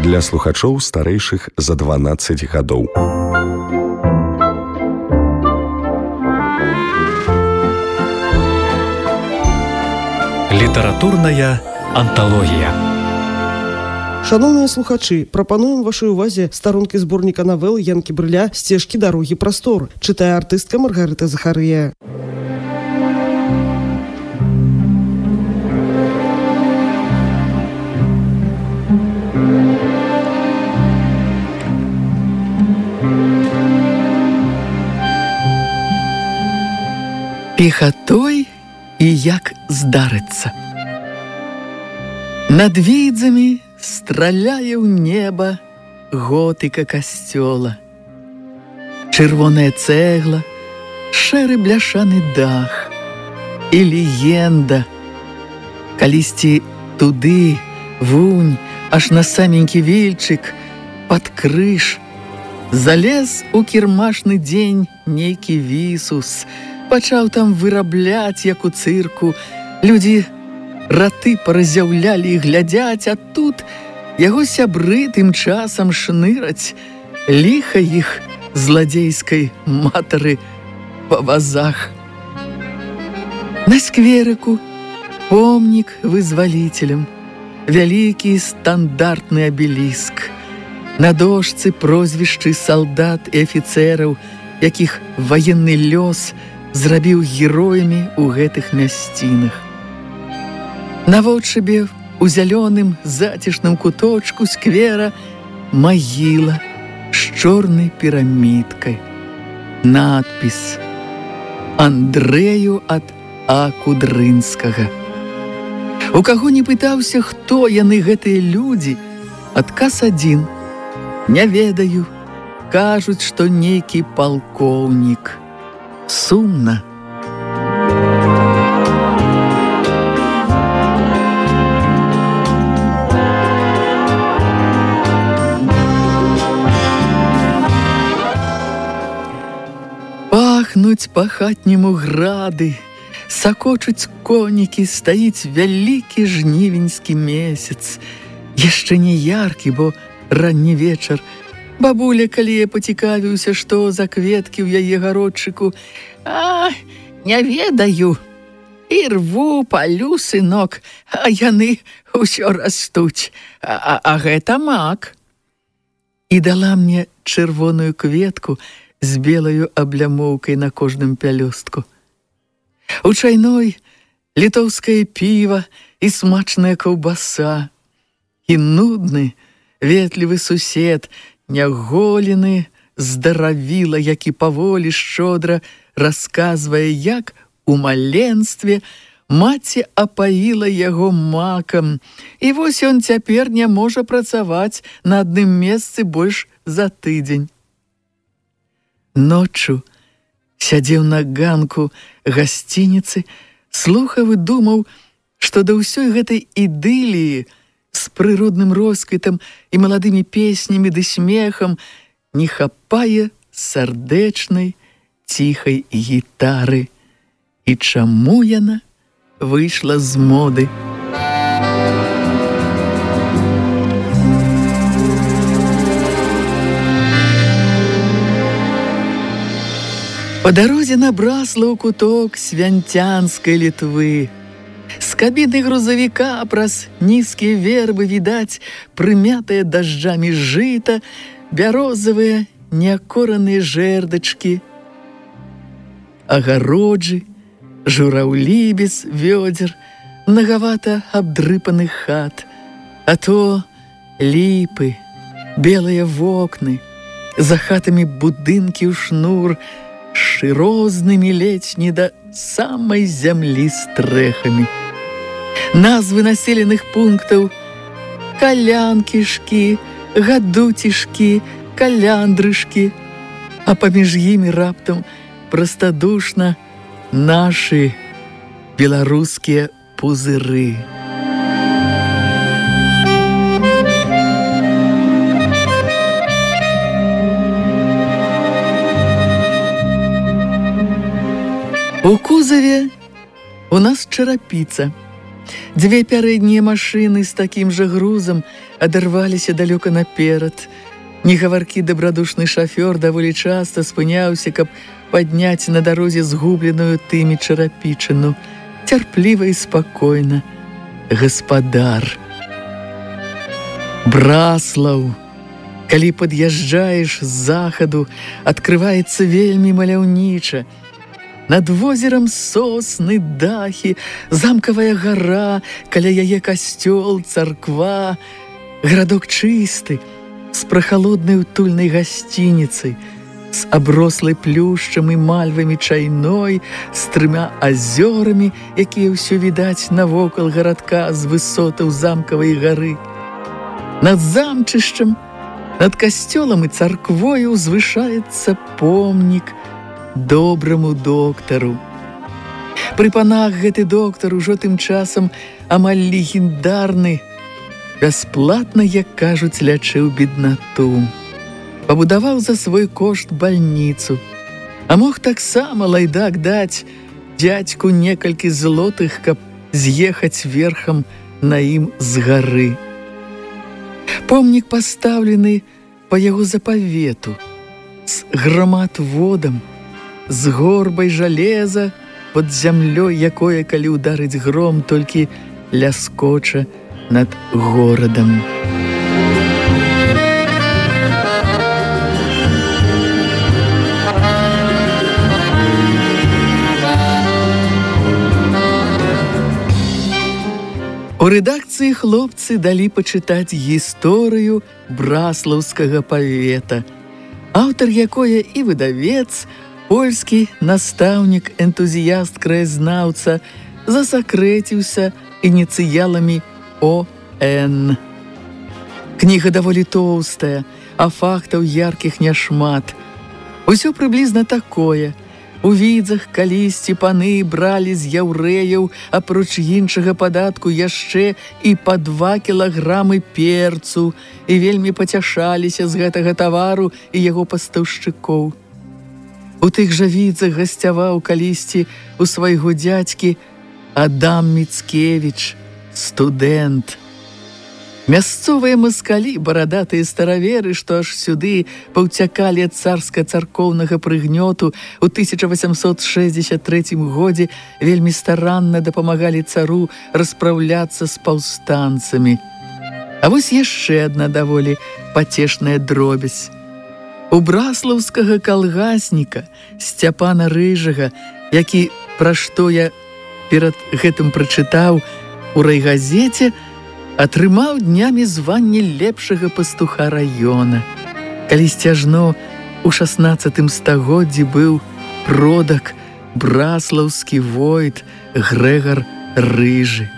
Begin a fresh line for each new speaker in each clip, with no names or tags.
для слухачоў старэйшых за 12 гадоў.
Літаратурная анталогія.
Шановныя слухачы, прапануем вашай увазе старонкі зборніка навел Янкі Брыля «Сцежкі дарогі прастор». Чытае артыстка Маргарыта Захарыя.
Пехатой і як здарыцца. Над відзамі страляе ў неба готыка касцёла. Чырвоная цэгла, шэры бляшаны дах і легенда. Калісьці туды, вунь, аж на саменькі вільчык, пад крыж, залез у кірмашны дзень нейкі вісус, пачаў там вырабляць, як у цырку. Людзі раты паразяўлялі і глядзяць, а тут яго сябры тым часам шныраць, ліха іх зладзейскай матары па вазах. На скверыку помнік вызваліцелям, вялікі стандартны абеліск. На дошцы прозвішчы салдат і афіцэраў, якіх ваенны лёс зрабіў героямі ў гэтых мясцінах. Наводшыбе у зялёным зацішным куточку сквера магіла з чорнай пірамідкай. Надпіс «Андрэю ад А. Кудрынскага». У каго не пытаўся, хто яны гэтыя людзі, адказ адзін: не ведаю, кажуць, што нейкі палкоўнік. Сумна. Пахнуць па-хатняму грады, сакочуць конікі, стаіць вялікі жнівеньскі месяц. Яшчэ не яркі, бо ранні вечар. Бабуля, калі я пацікавіўся, што за кветкі ў яе гародчыку: «А, не ведаю. І рву, палю, сынок, а яны ўсё растуць. А гэта мак». І дала мне чырвоную кветку з белаю аблямоўкай на кожным пялёстку. У чайной літоўскае піва і смачная каўбаса. І нудны, ветлівы сусед, няголены, здаравіла, які паволі шчодра расказвае, як у маленстве маці апаіла яго макам, і вось ён цяпер не можа працаваць на адным месцы больш за тыдзень. Ноччу сядзеў на ганку гасцініцы, слухаў і думаў, што да ўсёй гэтай ідыліі з прыродным росквітам і маладымі песнямі ды смехам не хапае сардэчнай, ціхай гітары. І чаму яна выйшла з моды? Па дарозе набрасла ў куток свянцянскай Літвы. З кабіны грузавіка праз нізкія вербы відаць прымятыя дажджамі жыта, бярозавыя неакораныя жэрдачкі, агароджы, жураўлі без вёдзер, мнагавата абдрыпаных хат, а то ліпы, белыя вокны, за хатамі будынкі ў шнур, шырознымі ледзь не да самай зямлі стрэхамі. Назвы населеных пунктаў: калянкішкі, гадуцішкі, каляндрышкі, а паміж імі раптам прастадушна нашы беларускія пузыры. У кузаве у нас чарапіца. Дзве пярэднія машыны з такім жа грузам адарваліся далёка наперад. Негаваркі дабрадушны шафёр даволі часта спыняўся, каб падняць на дарозе згубленую тымі чарапічыну. Цярпліва і спакойна. Гаспадар. Браслаў. Калі пад'язджаеш з захаду, адкрываецца вельмі маляўніча. Над возерам сосны, дахі, замкавая гара, каля яе касцёл, царква. Гарадок чысты, з прахалоднай утульнай гасцініцай, з аброслай плюшчам і мальвамі чайной, з 3 азёрамі, якія ўсё відаць навокал гарадка з высотаў замкавай гары. Над замчышчам, над касцёлам і царквою узвышаецца помнік добраму доктару. Пры панах гэты доктар ужо тым часам амаль легендарны, бясплатна, як кажуць, лячыў беднату. Пабудаваў за свой кошт бальніцу, а мог таксама лайдак даць дзядзьку некалькі злотых, каб з'ехаць верхам на ім з гары. Помнік пастаўлены па яго запавету, з граматводам, з горбай жалеза пад зямлёй, якое, калі ўдарыць гром, толькі ляскоча над горадам. У рэдакцыі хлопцы далі пачытаць гісторыю браслаўскага павета, аўтар якое і выдавец, польскі настаўнік, энтузіяст, краязнаўца, засакрэціўся ініцыяламі ОН. Кніга даволі тоўстая, а фактаў яркіх няшмат. Усё прыблізна такое. У відзах калісьці паны бралі з яўрэяў, апроч іншага падатку, яшчэ і па 2 кілаграмы перцу і вельмі пацяшаліся з гэтага тавару і яго пастаўшчыкоў. У тых жа відзах гасцяваў калісьці у свайго дзядзькі Адам Міцкевіч, студэнт. Мясцовыя маскалі, барадатыя стараверы, што аж сюды паўцякалі ад царска-царкоўнага прыгнёту, у 1863 годзе вельмі старанна дапамагалі цару распраўляцца з паўстанцамі. А вось яшчэ адна даволі пацешная дробязь. У браслаўскага калгасніка Сцяпана Рыжага, які, пра што я перад гэтым прачытаў, у райгазеце атрымаў днямі званне лепшага пастуха раёна. Калісьці ажно у 16 стагоддзі быў продак браслаўскі войт Грэгар Рыжы.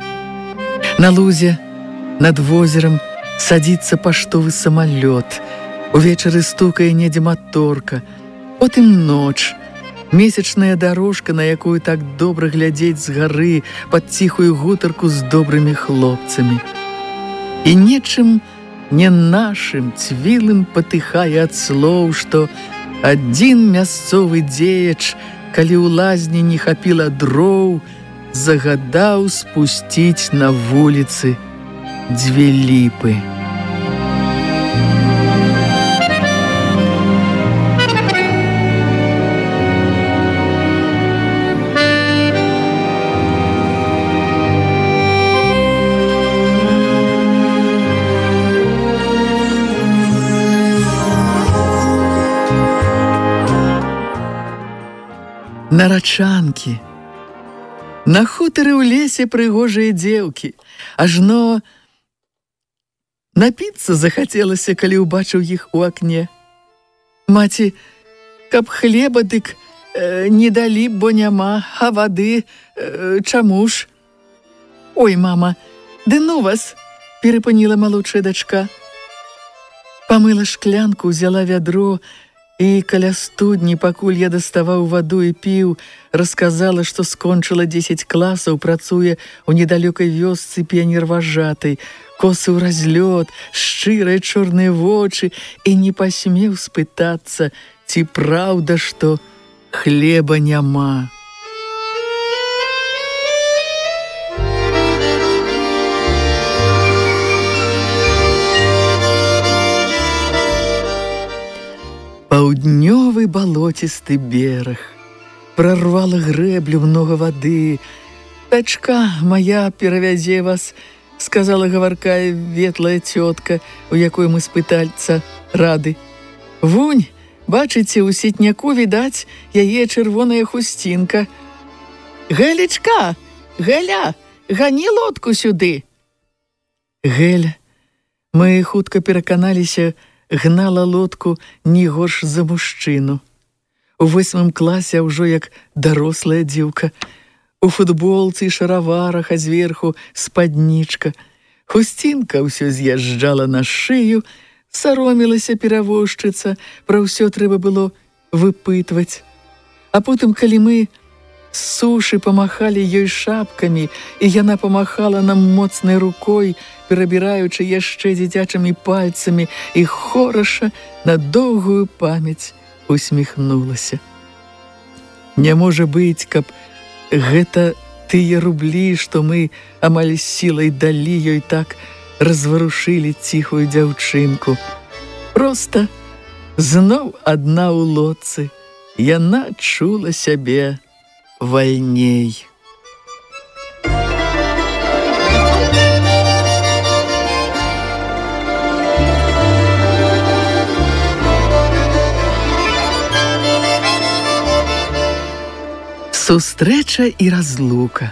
На лузе над возерам садзіцца паштовы самалёт. Увечары стукае недзе маторка. Потым ноч. Месячная дарожка, на якую так добра глядзець з гары пад ціхую гутарку з добрымі хлопцамі. І нечым не нашым цвілым патыхае ад слоў, што адзін мясцовы дзеяч, калі ў лазні не хапіла дроў, загадаў спусціць на вуліцы 2 ліпы. Нарачанкі. На хутары ў лесе прыгожыя дзеўкі. Ажно напіцца захацелася, калі ўбачыў іх у акне. Маці, каб хлеба, дык не далі, бо няма, а вады чаму ж? Ой, мама, ды ну вас, перапыніла малодшая дачка. Памыла шклянку, взяла вядро, і каля студні, пакуль я даставаў ваду і піў, расказала, што скончыла 10 класаў, працуе ў недалёкай вёсцы піянерважатай, косы ў разлёт, шчырыя чорныя вочы, і не пасмеў спытацца, ці праўда, што хлеба няма. Паўднёвы балоцісты бераг. Прорвала грэблю много вады. «Дачка моя перавязе вас», — сказала гаваркая ветлая цётка, у якой мы спытальца рады. «Вунь, бачыце, у сетняку відаць яе чырвоная хусцінка. Гэлечка, Гэля, гані лодку сюды». Гэля, мы хутка пераканаліся, гнала лодку не горш за мужчыну. У 8 класе ўжо як дарослая дзеўка. У футболцы і шараварах, а зверху спаднічка. Хусцінка ўсё з'язджала на шыю, саромілася перавозчыца, пра ўсё трэба было выпытваць. А потым, калі мы з сушы памахалі ёй шапкамі, і яна памахала нам моцнай рукой, перабіраючы яшчэ дзіцячымі пальцамі, і хораша на доўгую памяць усміхнулася. Не можа быць, каб гэта тыя рублі, што мы амаль сілай далі ёй, так разварушылі ціхую дзяўчынку. Проста зноў адна ў лодцы, яна чула сябе вальней. Сустрэча і разлука.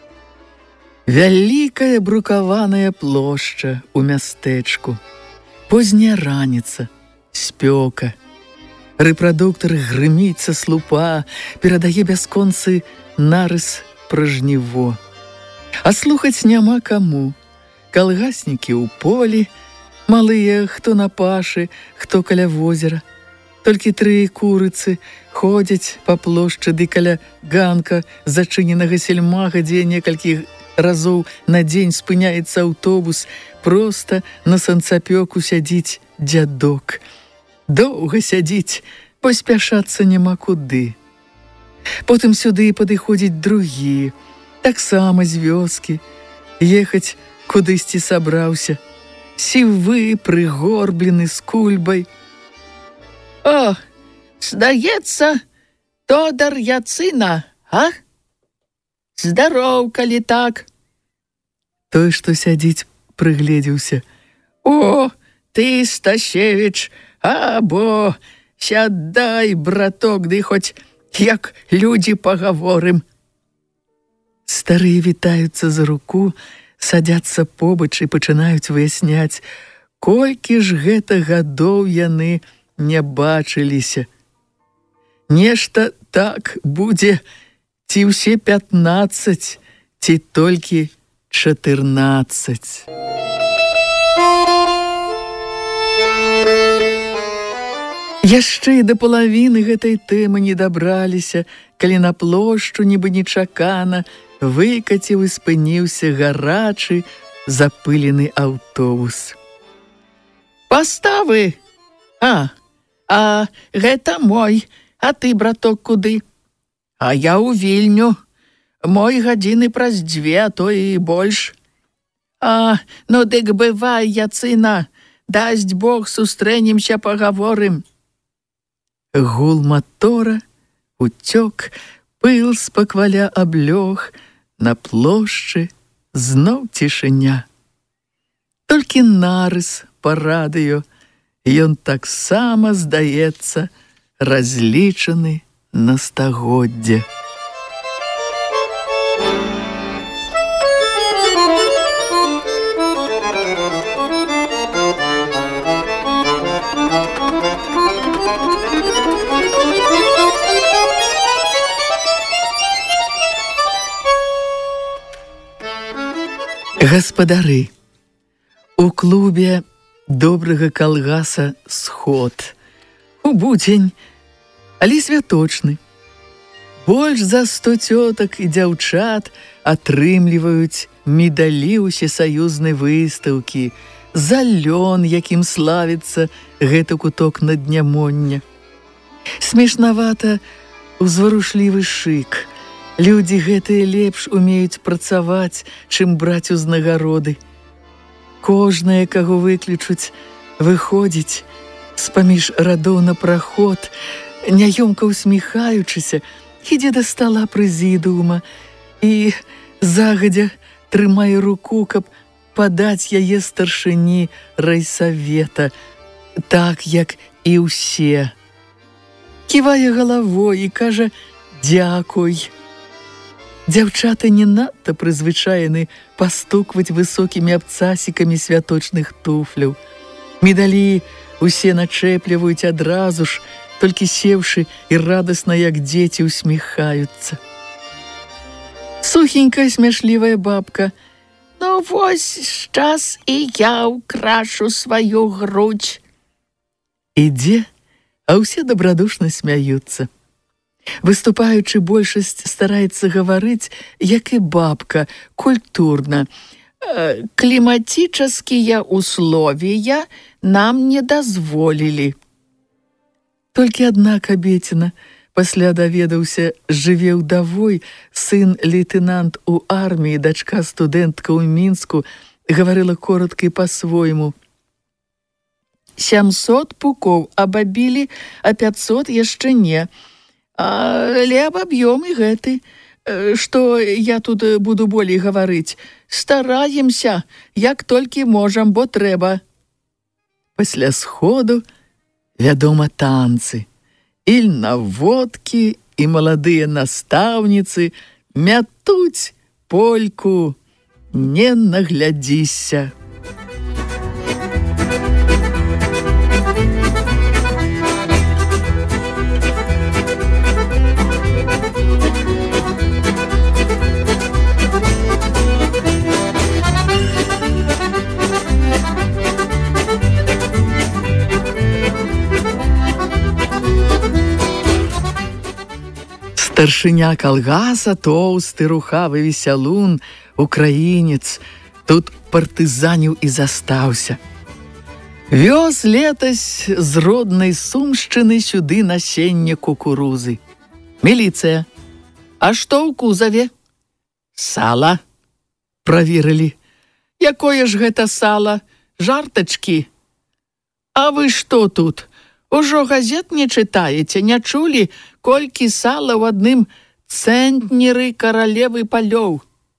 Вялікая брукаваная плошча ў мястэчку. Позняя раніца, спёка. Рэпрадуктар грыміць са слупа, перадае бясконцы нарыс пра жніво. А слухаць няма каму. Калгаснікі ў полі, малыя, хто на пашы, хто каля возера. Толькі 3 курыцы ходзяць па плошчы ды каля ганка зачыненага сельмага, дзе некалькі разоў на дзень спыняецца аўтобус, проста на санцапёку сядзіць дзядок. Доўга сядзіць, паспяшацца няма куды. Потым сюды падыходзіць другі, таксама з вёскі, ехаць кудысьці сабраўся, сівы, прыгорблены, з кульбай. «О, здаецца, Тодар Яцына, а? Здароў, калі так». Той, што сядзіць, прыгледзеўся. «О, ты, Стасевіч, або, сядай, браток, ды хоць як людзі пагаворым». Старыя вітаюцца за руку, садзяцца побач і пачынаюць выясняць, колькі ж гэта гадоў яны не бачыліся. Нешта так будзе, ці ўсе 15, ці толькі 14. Яшчэ і да палавіны гэтай тэмы не дабраліся, калі на плошчу нібы нечакана выкаціў і спыніўся гарачы, запылены аўтобус. «Паставы! А гэта мой, а ты, браток, куды? А я ў Вільню. Мой гадзіны праз 2, а то і больш. Ну дык бывай, Яцына, дасць Бог, сустрэнемся, пагаворым». Гул матора уцёк, пыл спакваля аблёг, на плошчы зноў цішыня. Толькі нарыс па радыё, ён таксама, здаецца, разлічаны на стагоддзе. Гаспадары, у клубе добрага калгаса сход. У будзень, але святочны. Больш за 100 цётак і дзяўчат атрымліваюць медалі ўсесаюзнай выстаўкі, за лён, якім славіцца гэты куток наднямоння. Смешнавата узварушлівы шык. Людзі гэтыя лепш умеюць працаваць, чым браць узнагароды. Кожнае, каго выклічуць, выходзіць, З-паміж радоў на праход, няёмка усміхаючыся, ідзе да стала прэзідыума і загадзя трымае руку, каб падаць яе старшыні райсавета, так, як і ўсе. Ківае галавой і кажа «Дзякуй». Дзяўчаты не надта прызвычаены пастукваць высокімі абцасікамі святочных туфляў. Медалі усе начэпліваюць адразу ж, толькі сеўшы і радасна, як дзеці, усміхаюцца. Сухенькая смяшлівая бабка: «Ну вось, час і я ўкрашу сваю грудь». Ідзе, а ўсе дабрадушна смяюцца. Выступаючы, большасць стараецца гаварыць, як і бабка, культурна. «Кліматические условия нам не дазволілі». Толькі адна кабеціна, пасля даведаўся, жыве ўдавой, сын лейтенант у арміі, дачка студэнтка ў Мінску, гаварыла коротка і па-свойму. 700 пукоў абабілі, а 500 яшчэ не. Але аб аб'ёме гэты, што я тут буду болей гаварыць. Стараемся, як толькі можам, бо трэба. Пасля сходу, вядома, танцы. Ільнаводкі і маладыя настаўніцы мятуць польку. Не наглядзіся. Старшыня калгаса, тоўсты, рухавы весялун, украінец, тут партызаніў і застаўся. Вёз летась з роднай Сумшчыны сюды насенне кукурузы. Міліцыя: «А што ў кузаве?» «Сала». Праверылі. «Якое ж гэта сала? Жартачкі?» «А вы што тут? Ужо газет не чытаеце, не чулі, колькі сала ў адным цэнтнеры каралевы палёў?»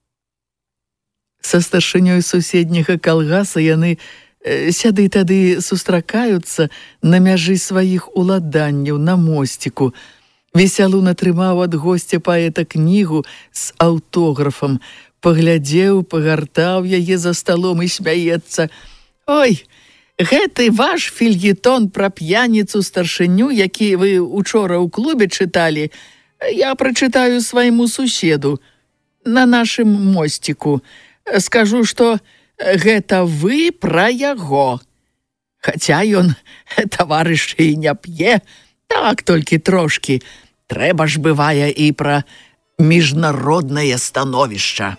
Са старшынёй суседняга калгаса яны сяды тады сустракаюцца на мяжы сваіх уладанняў на мосціку. Весялун атрымаў ад госця паэта кнігу з аўтографам, паглядзеў, пагартаў яе за сталом і смяецца. «Ой, гэты ваш фельетон пра п'яніцу старшыню, які вы учора ў клубе чыталі, я прачытаю свайму суседу на нашым мосціку. Скажу, што гэта вы пра яго. Хаця ён, таварыш, і не п'е, так толькі трошкі. Трэба ж, бывае, і пра міжнароднае становішча».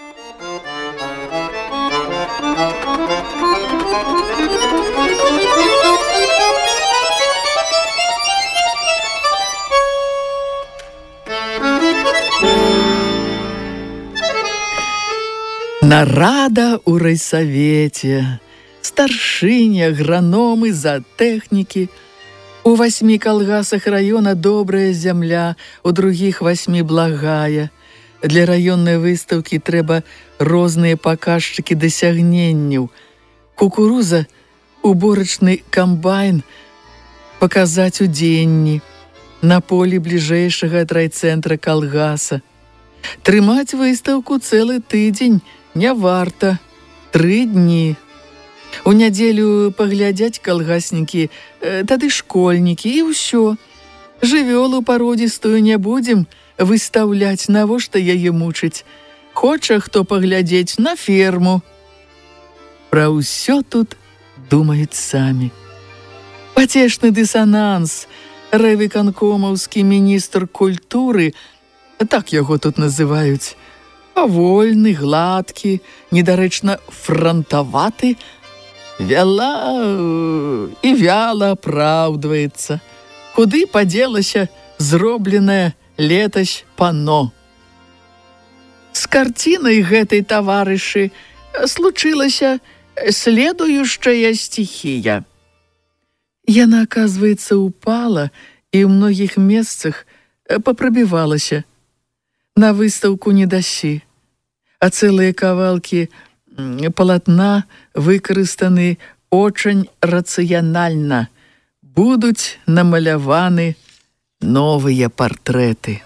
Нарада ў райсавеце, старшыні, аграномы, заатэхнікі. У 8 калгасах раёна добрая зямля, у другіх 8 благая. Для раённай выстаўкі трэба розныя паказчыкі дасягненняў. Кукуруза, уборачны камбайн паказаць у дзенні, на полі бліжэйшага ад райцэнтра калгаса. Трымаць выстаўку цэлы тыдзень не варта, 3 дні. У нядзелю паглядзяць калгаснікі, тады школьнікі, і ўсё. Жывёлу пародзістую не будзем выстаўляць, навошта яе мучыць. Хоча хто паглядзець, на ферму. Пра ўсё тут думаюць самі. Пацешны дысананс. Райвыканкомаўскі міністр культуры, так яго тут называюць, павольны, гладкі, недарэчна франтаваты, вяла і вяла апраўдваецца. Куды падзелася зробленае летась пано? З карцінай гэтай таварышы случылася следуючая стихія. Яна, оказывается, упала і ў многіх месцах попрабівалася. На выстаўку не дасі, а цэлыя кавалкі палатна выкарыстаны очень рацыянальна. Будуць намаляваны новыя партрэты.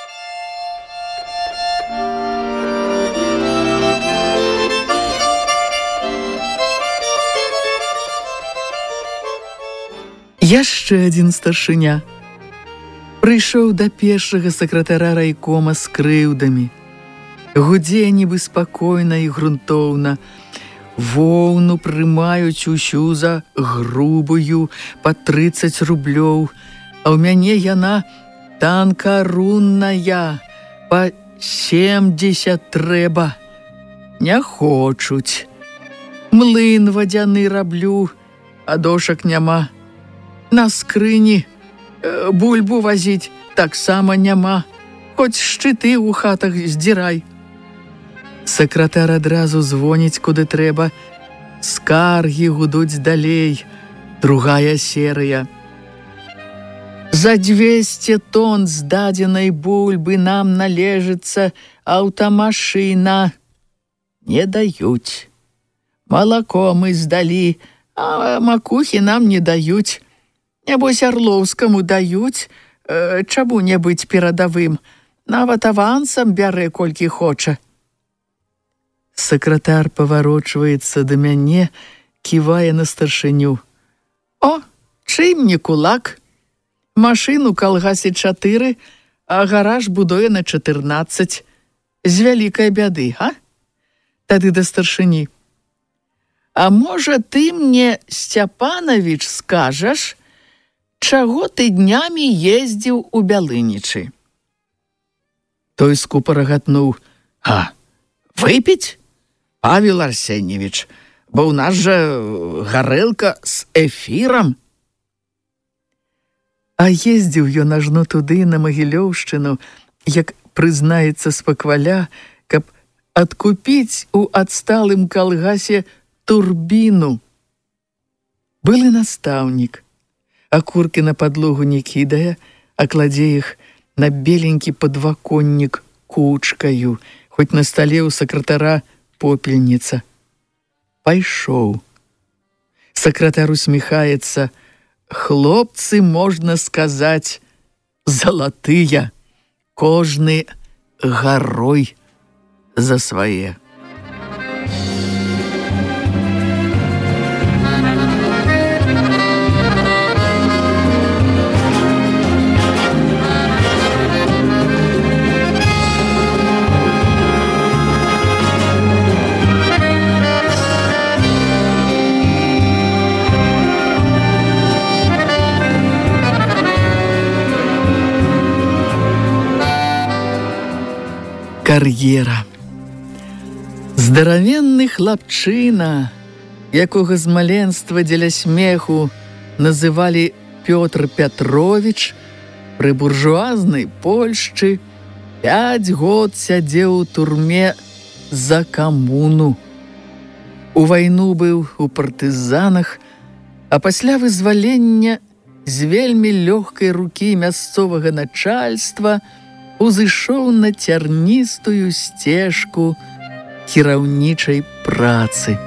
Яшчэ адзін старшыня прыйшоў да першага сакратара райкома з крыўдамі. Гудзе нібы спакойна і грунтоўна. Воўну прымаюць усю за грубую па 30 рублёў, а ў мяне яна танкарунная, па 70 трэба. Не хочуць. Млын вадзяны раблю, а дошак няма. На скрыні бульбу вазіць таксама няма, хоць шчыты ў хатах здзірай. Сакратар адразу звоніць, куды трэба. Скаргі гудуць далей. Другая серыя. За 200 тонн здадзенай бульбы нам належыцца аўтамашына. Не даюць. Малако мы здалі, а макухі нам не даюць. Нябось Арлоўскаму даюць, чаму не быць перадавым. Нават авансам бярэ, колькі хоча. Сакратар паварочваецца да мяне, ківае на старшыню. О, чым не кулак? Машыну калгасе 4, а гараж будуе на 14. З вялікай бяды, а? Тады да старшыні. А можа, ты мне, Сцяпанавіч, скажаш, чаго ты днямі ездзіў у Бялынічы? Той скупа рагатнуў. А, выпіць? Павел Арсеньевич, бо ў нас жа гарэлка з эфірам. А ездзіў ён ажно туды, на Магілёўшчыну, як прызнаецца спакваля, каб адкупіць у адсталым калгасе турбіну. Былы настаўнік. Акуркі на падлогу не кідае, а кладзе іх на беленькі падваконнік кучкаю, хоць на стале ў сакратара попельніца. Пайшоў. Сакратар усміхаецца. Хлопцы, можна сказаць, залатыя. Кожны гарой за свае. Кар'ера. Здаравенны хлапчына, якога з маленства дзеля смеху называлі Пётр Пятровіч, пры буржуазнай Польшчы 5 год сядзеў у турме за камуну. У вайну быў у партызанах, а пасля вызвалення з вельмі лёгкай рукі мясцовага начальства узышоў на цярністую сцежку кіраўнічай працы.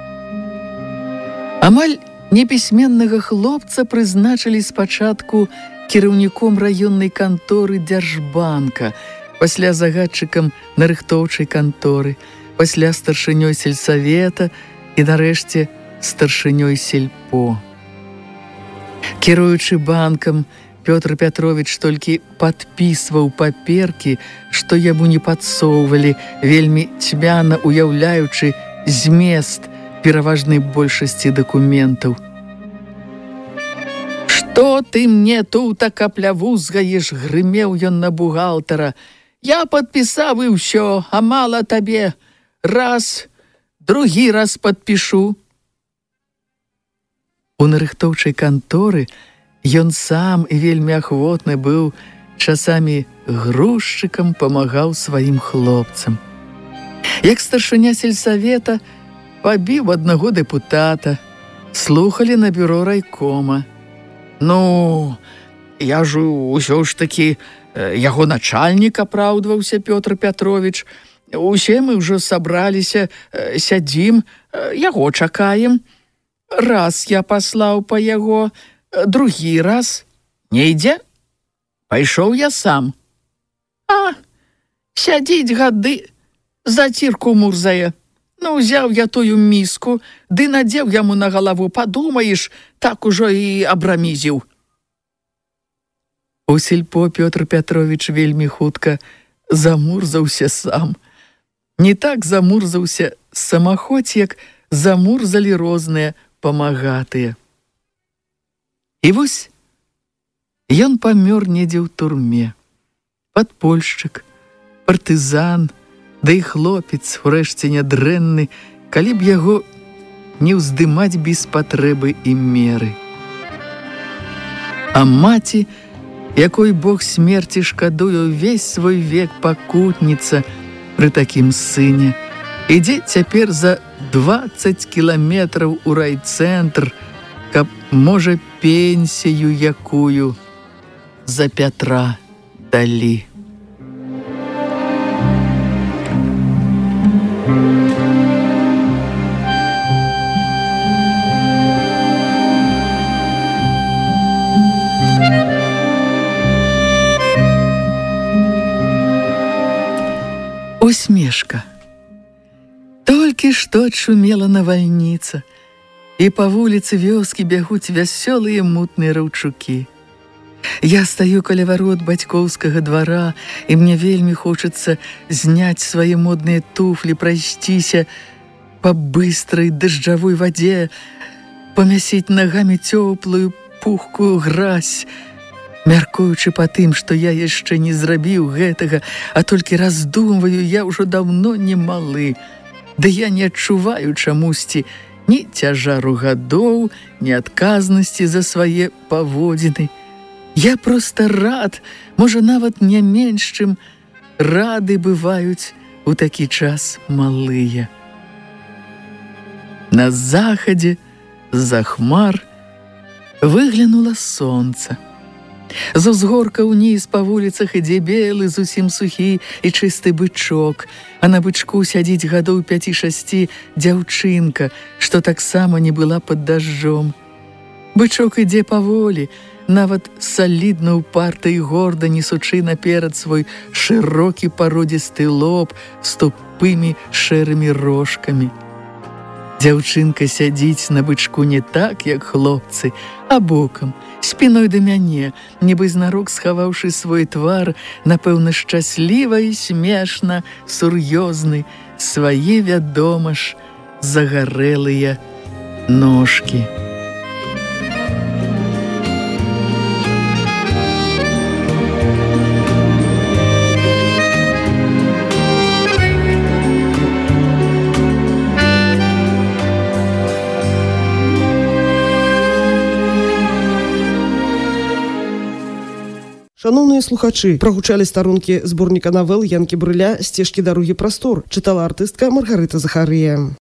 Амаль непісьменнага хлопца прызначылі спачатку кіраўніком раённай канторы Дзяржбанка, пасля загадчыкам нарыхтоўчай канторы, пасля старшынёй сельсавета і, нарэшце, старшынёй сельпо. Кіруючы банкам, Пётр Пятровіч толькі падпісваў паперкі, што яму не падсоўвалі, вельмі цьмяна уяўляючы змест пераважнай большасці дакументаў. «Што ты мне тут акапляву згаеш?» — грымеў ён на бухгалтара. «Я падпісаў і ўсё, а мала табе. Раз, другі раз падпішу». У нарыхтоўчай канторы ён сам і вельмі ахвотны быў, часамі грузчыкам памагаў сваім хлопцам. Як старшыня сельсавета пабіў аднаго дэпутата, слухалі на бюро райкома. Ну, я ж усё ж такі яго начальнік, апраўдваўся Пётр Пятровіч. Усе мы ўжо сабраліся, сядзім, яго чакаем. Раз я паслаў па яго, другі раз не ідзе. Пайшоў я сам. А, сядзіць гады, зацірку мурзае. Ну, узяў я тую міску, ды надзеў яму на галаву, падумаеш, так ужо і абрамізіў. У сельпо Пётр Пятровіч вельмі хутка замурзаўся сам. Не так замурзаўся самахоць, як замурзалі розныя памагатыя. І вось ён памёр недзе ў турме. Падпольшчык, партызан, да і хлопец, урэшце нядрэнны, калі б яго не ўздымаць без патрэбы і меры. А маці, якой Бог смерці шкадуе ўвесь свой век пакутніца пры такім сыне, ідзе цяпер за 20 кіламетраў у райцэнтр, каб, можа, пенсію якую за Пятра далі. Усмешка. Толькі што адшумела навальніца, і па вуліцы вёскі бягуць вясёлыя мутныя раўчукі. Я стаю каля варот бацькоўскага двара, і мне вельмі хочацца зняць свае модныя туфлі, прайсціся па быстрай дажджавой вадзе, памясіць нагамі цёплую пухкую гразь, мяркуючы па тым, што я яшчэ не зрабіў гэтага, а толькі раздумваю, я ўжо даўно не малы. Ды я не адчуваю чамусьці ні цяжару гадоў, ні адказнасці за свае паводзіны. Я проста рад, можа, нават не менш, чым рады бываюць у такі час малыя. На захадзе, з-за хмар, выглянула сонца. З узгорка ўніз па вуліцах ідзе белы, зусім сухі і чысты бычок, а на бычку сядзіць гадоў 5-6 дзяўчынка, што таксама не была пад дажджом. Бычок ідзе паволі, нават салідна ўпарта і горда несучы наперад свой шырокі пародзісты лоб з тупымі шэрымі рожкамі. Дзяўчынка сядзіць на бычку не так, як хлопцы, а бокам, спіной да мяне, нібы знарок схаваўшы свой твар, напэўна, шчасліва і смешна, сур'ёзны, свае, вядома ж, загарэлыя ножкі.
Шановныя слухачы, прагучалі старонкі зборніка навел Янкі Брыля «Сцежкі дарогі прастор», чытала артыстка Маргарыта Захарыя.